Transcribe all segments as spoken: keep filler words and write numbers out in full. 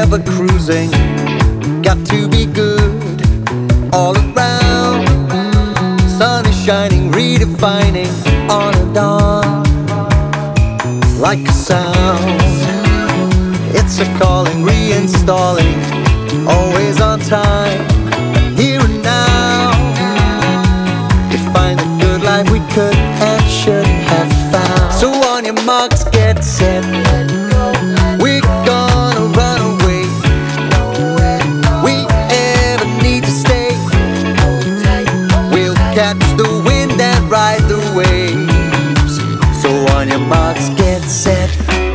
ever cruising. Got to be good all around. Sun is shining, redefining on and on. Like a sound, it's a calling, reinstalling, always on time, here and now. Define the good life we could and should have found. So on your marks, get set, we're gonna run away. We ever need to stay, we'll catch the wind and ride the waves. So on your marks, get set.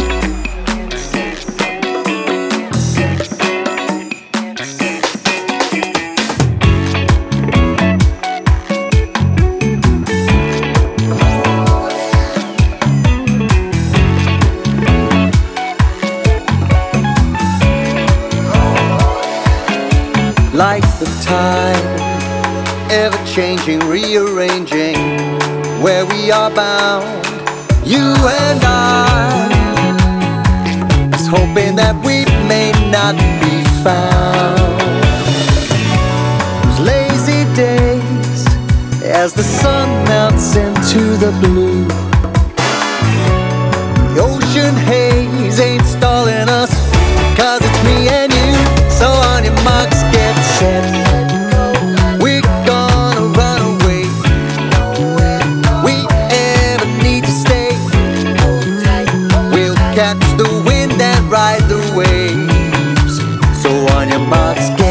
Like the tide, ever changing, rearranging where we are bound. You and I, just hoping that we may not be found. Those lazy days as the sun melts into the blue. The ocean haze ain't stalling us, 'cause it's me and you. So on your marks, get set, we're gonna run away. We ever need to stay, we'll catch the wind and ride the waves. So on your marks, get